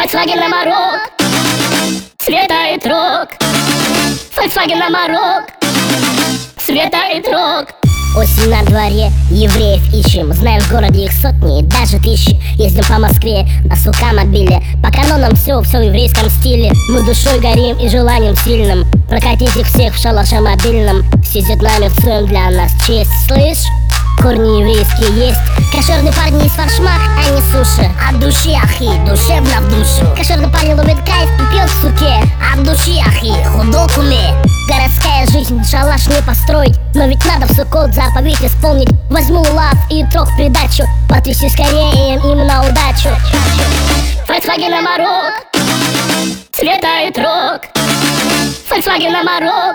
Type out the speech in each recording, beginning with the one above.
Volkswagen Amarok, светает рок. Volkswagen Amarok, светает рок. Осень на дворе, евреев ищем. Знаем, в городе их сотни, даже тысячи. Ездим по Москве на сукомобиле. По канонам все в еврейском стиле. Мы душой горим и желанием сильным прокатить их всех в шалаше мобильном. Сидят нами в своем для нас честь. Слышь? Корни еврейские есть. Кошерный парень из фаршмак, а не суши. От души, ахи, душевно в душу. Кошерный парень любит кайф и пьет в суке. От души, ахи, худок уме. Городская жизнь, шалаш не построить, но ведь надо в Суккот заповедь исполнить. Возьму лав и трог в придачу, потряси скорее им на удачу. Volkswagen Amarok, светает рок. Volkswagen Amarok,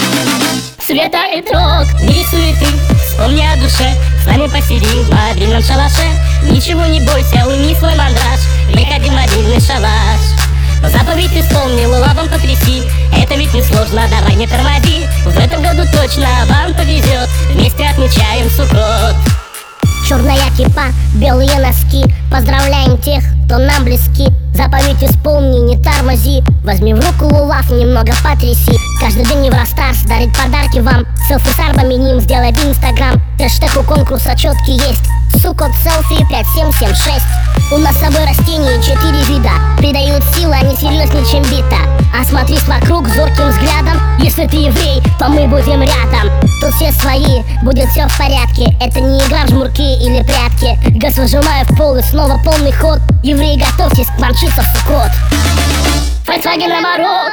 светает рок. Не суеты, вспомни о душе. С нами посиди в мобильном шалаше. Ничего не бойся, уйми свой мандраж. Приходи в мобильный шалаш. Заповедь исполнил, лавом потряси. Это ведь не сложно, давай не тормози. В этом году точно вам повезет. Вместе отмечаем Суккот. Черная кипа, белые носки. Поздравляем тех, кто нам близки. Заповедь исполни, не тормози. Возьми в руку лулав, немного потряси. Каждый день Евростарс дарит подарки вам. Селфи с арбами ним сделай в Инстаграм. Хэштег у конкурса четкий есть. Суккот селфи 5776. У нас с собой растения 4 вида. Придают силы, они серьезнее, чем бита. Осмотрись вокруг зорким взглядом. Если ты еврей, то мы будем рядом. Тут все свои, будет все в порядке. Это не игра в жмурки или прятки. Газ выжимаю в пол и снова полный ход. Евреи, готовьтесь к мчиться в Суккот. Volkswagen Amarok,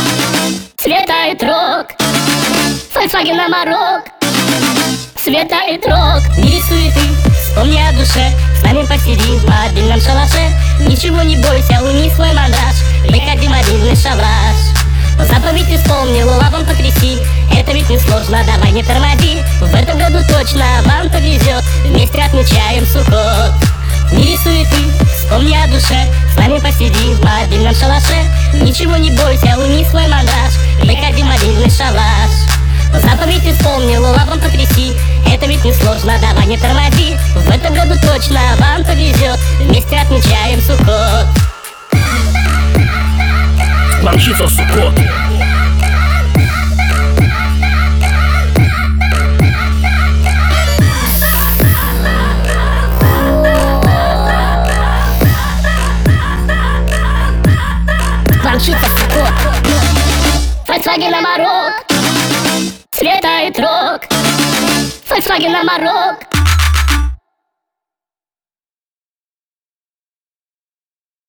светает рок. Volkswagen Amarok, светает рок. Не суеты, вспомни о душе. С нами посиди в мобильном шалаше. Ничего не бойся, уйми свой мандраж. Приходи в мобильный шалаш. Заповедь исполнил, лавом потряси. Это ведь не сложно, давай не тормози. В этом году точно вам повезет. Вместе отмечаем Суккот. Не суеты, вспомни о душе. С нами посиди в мобильном шалаше. Ничего не бойся, уйми свой мандраж. Приходи в мобильный шалаш. Заповедь исполнил, лавом потряси. Это ведь не сложно, давай не тормози. В этом году точно вам повезет. Вместе отмечаем Суккот. Мчиться в Суккот. Мчиться в Суккот. Volkswagen Amarok, светает рок. Volkswagen Amarok,